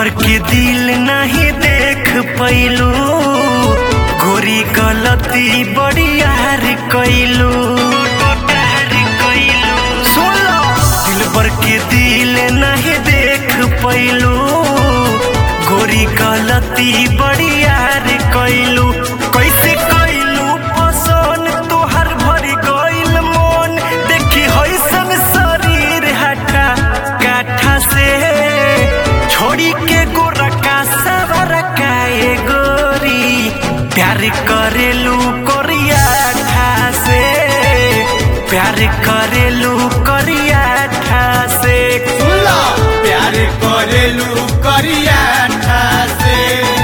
भर के दिल नहीं देख पैलू, गोरी गलती बड़ी यार कैलू। दिल भर के दिल नहीं देख पैलू, गोरी गलती बड़ी यार कैलू। कैसे कैलू पसंद तोहर भरी गइल मन, देखी हैसन शरीर हटा काठा से छोड़ी के गोरा का सवर काए गोरी। प्यार करेलू करिया ठासे, प्यार करेलू करिया ठासे। प्यार करेलू करिया ठासे।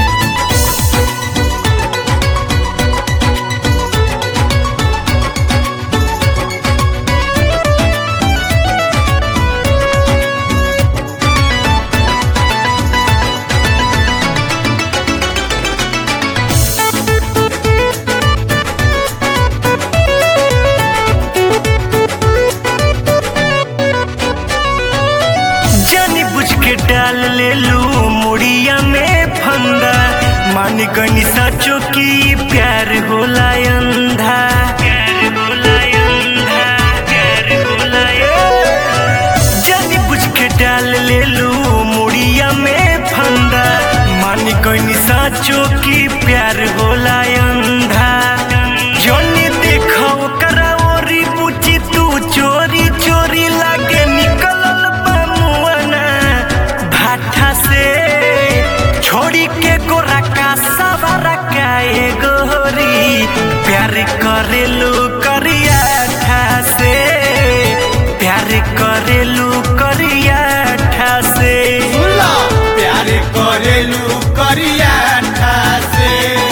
जानी बुझ के डाल ले लू मुड़िया में फंदा, मान गनी साचो की प्यार होला अंधा। प्यार होला अंधा, प्यार होला जानी बुझ के डाल ले लू मुड़िया में फंदा, मान गनी साचो की प्यार होला अंधा। जोनी देखो करा ओरी बुची तू चोरी चोरी लागे निकलल बमुआना भाठा से, छोड़ी के गोरा का सवारा काए गोरी। प्यार करेलू करिया ठासे, प्यार करेलू करिया ठासे। प्यार करेलू करिया ठासे।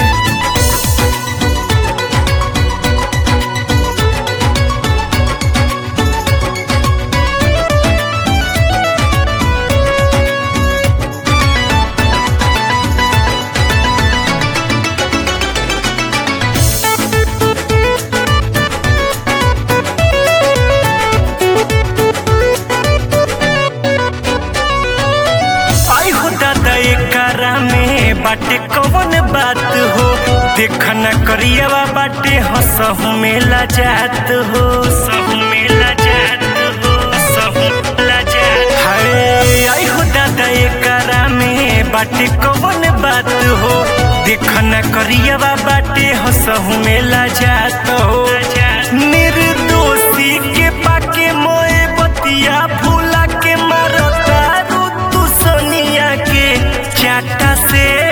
आई हो दादा एकरा में बाटे कवन बात हो, देखना करियावा बाटे हंसहु मेला जात हो। सहु मेला जात हो, सहु मेला जात। हाय आई हो दादा एकरा में बाटे कवन बात हो, देखना करियावा बाटे हंसहु मेला जात हो। निर्दोषी के पाके मोए बतिया फूला के मारता तू सोनिया के चाटा से।